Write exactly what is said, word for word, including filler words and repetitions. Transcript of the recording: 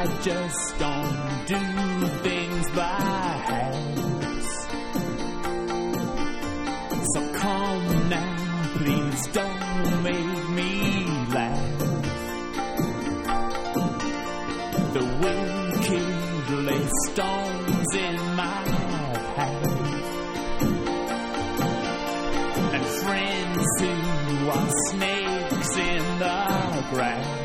I just don't do things by halves. So come now, please don't make me laugh. The wicked lay stones in my path, and friends who are snakes in the grass.